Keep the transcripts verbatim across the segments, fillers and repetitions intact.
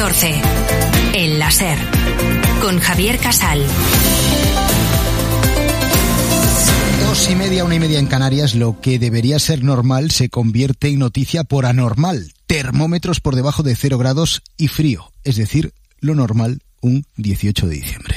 catorce. El láser. Con Javier Casal. Dos y media, una y media en Canarias, lo que debería ser normal se convierte en noticia por anormal. Termómetros por debajo de cero grados y frío, es decir, lo normal un dieciocho de diciembre.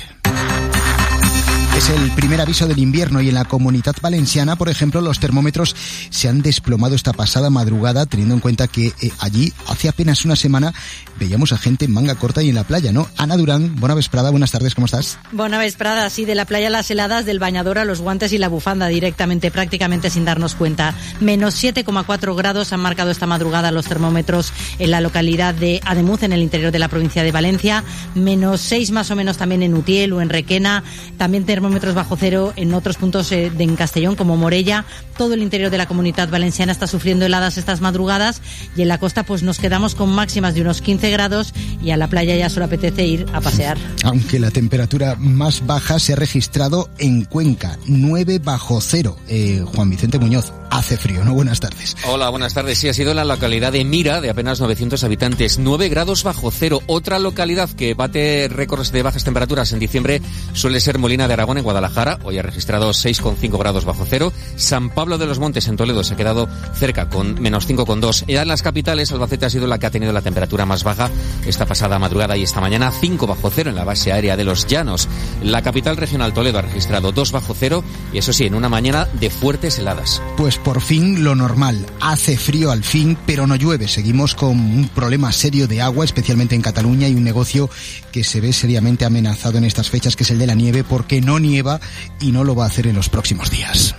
Es el primer aviso del invierno y en la Comunitat Valenciana, por ejemplo, los termómetros se han desplomado esta pasada madrugada, teniendo en cuenta que eh, allí, hace apenas una semana, veíamos a gente en manga corta y en la playa, ¿no? Ana Durán, buena vesprada, buenas tardes, ¿cómo estás? Buena vesprada, sí, de la playa a las heladas, del bañador a los guantes y la bufanda directamente, prácticamente sin darnos cuenta. Menos siete coma cuatro grados han marcado esta madrugada los termómetros en la localidad de Ademuz, en el interior de la provincia de Valencia. Menos seis más o menos también en Utiel o en Requena. También termómetros bajo cero en otros puntos de en Castellón, como Morella. Todo el interior de la Comunitat Valenciana está sufriendo heladas estas madrugadas y en la costa pues nos quedamos con máximas de unos quince grados y a la playa ya solo apetece ir a pasear. Aunque la temperatura más baja se ha registrado en Cuenca, nueve bajo cero. Eh, Juan Vicente Muñoz, hace frío, ¿no? Buenas tardes. Hola, buenas tardes. Sí, ha sido en la localidad de Mira, de apenas novecientos habitantes, nueve grados bajo cero. Otra localidad que bate récords de bajas temperaturas en diciembre suele ser Molina de Aragón, en Guadalajara. Hoy ha registrado seis coma cinco grados bajo cero. San Pablo de los Montes, en Toledo, se ha quedado cerca, con menos cinco coma dos. Ya en las capitales, Albacete ha sido la que ha tenido la temperatura más baja esta pasada madrugada y esta mañana, cinco bajo cero en la base aérea de Los Llanos. La capital regional, Toledo, ha registrado dos bajo cero y eso sí, en una mañana de fuertes heladas. Pues por fin lo normal. Hace frío al fin, pero no llueve. Seguimos con un problema serio de agua, especialmente en Cataluña, y un negocio que se ve seriamente amenazado en estas fechas, que es el de la nieve, porque no nieva y no lo va a hacer en los próximos días.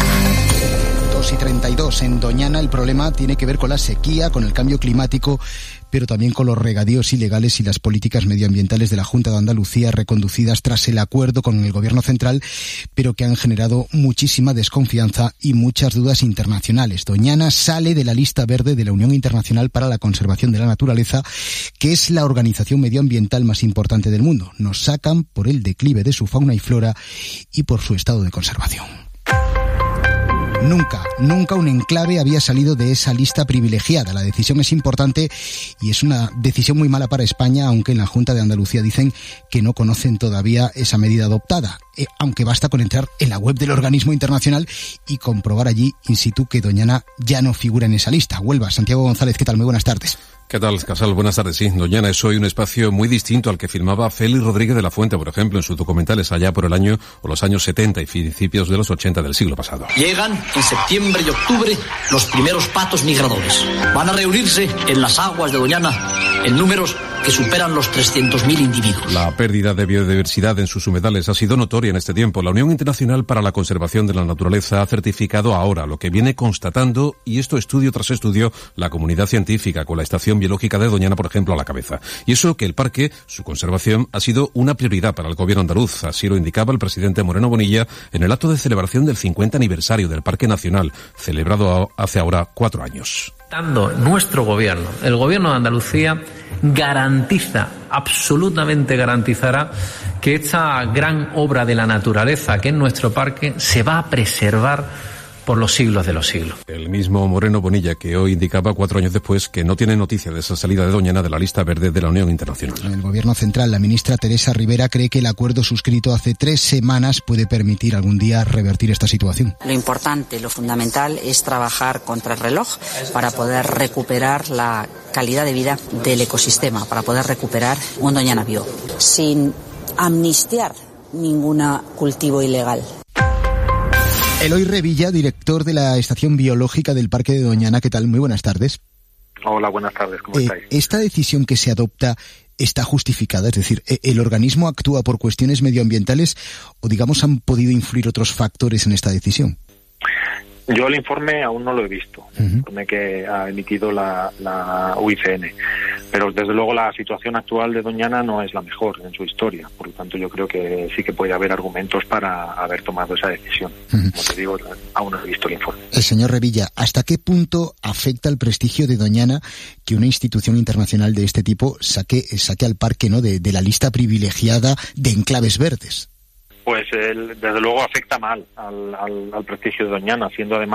dos y treinta y dos en Doñana. El problema tiene que ver con la sequía, con el cambio climático, pero también con los regadíos ilegales y las políticas medioambientales de la Junta de Andalucía, reconducidas tras el acuerdo con el Gobierno central, pero que han generado muchísima desconfianza y muchas dudas internacionales. Doñana sale de la lista verde de la Unión Internacional para la Conservación de la Naturaleza, que es la organización medioambiental más importante del mundo. Nos sacan por el declive de su fauna y flora y por su estado de conservación. Nunca, nunca un enclave había salido de esa lista privilegiada. La decisión es importante y es una decisión muy mala para España, aunque en la Junta de Andalucía dicen que no conocen todavía esa medida adoptada. Eh, aunque basta con entrar en la web del organismo internacional y comprobar allí in situ que Doñana ya no figura en esa lista. Huelva, Santiago González, ¿qué tal? Muy buenas tardes. ¿Qué tal, Casal? Buenas tardes. Sí, Doñana es hoy un espacio muy distinto al que filmaba Félix Rodríguez de la Fuente, por ejemplo, en sus documentales allá por el año o los años setenta y principios de los ochenta del siglo pasado. Llegan en septiembre y octubre los primeros patos migradores. Van a reunirse en las aguas de Doñana en números que superan los trescientos mil individuos. La pérdida de biodiversidad en sus humedales ha sido notoria en este tiempo. La Unión Internacional para la Conservación de la Naturaleza ha certificado ahora lo que viene constatando, y esto estudio tras estudio, la comunidad científica, con la Estación Biológica de Doñana, por ejemplo, a la cabeza. Y eso que el parque, su conservación, ha sido una prioridad para el gobierno andaluz. Así lo indicaba el presidente Moreno Bonilla en el acto de celebración del cincuenta aniversario del Parque Nacional, celebrado hace ahora cuatro años. Nuestro gobierno, el gobierno de Andalucía, garantiza, absolutamente garantizará que esta gran obra de la naturaleza que es nuestro parque se va a preservar por los siglos de los siglos. El mismo Moreno Bonilla que hoy indicaba cuatro años después que no tiene noticia de esa salida de Doñana de la lista verde de la Unión Internacional. En el Gobierno central, la ministra Teresa Rivera cree que el acuerdo suscrito hace tres semanas puede permitir algún día revertir esta situación. Lo importante, lo fundamental es trabajar contra el reloj para poder recuperar la calidad de vida del ecosistema, para poder recuperar un Doñana vivo, sin amnistiar ningún cultivo ilegal. Eloy Revilla, director de la Estación Biológica del Parque de Doñana, ¿qué tal? Muy buenas tardes. Hola, buenas tardes, ¿cómo eh, estáis? ¿Esta decisión que se adopta está justificada? Es decir, ¿el organismo actúa por cuestiones medioambientales o, digamos, han podido influir otros factores en esta decisión? Yo el informe aún no lo he visto, el uh-huh. informe que ha emitido la, la U I C N, pero desde luego la situación actual de Doñana no es la mejor en su historia, por lo tanto yo creo que sí que puede haber argumentos para haber tomado esa decisión. Uh-huh. Como te digo, aún no he visto el informe. El señor Revilla, ¿hasta qué punto afecta el prestigio de Doñana que una institución internacional de este tipo saque, saque al parque, ¿no?, de, de la lista privilegiada de enclaves verdes? Pues el, desde luego afecta mal al, al, al prestigio de Doñana, siendo además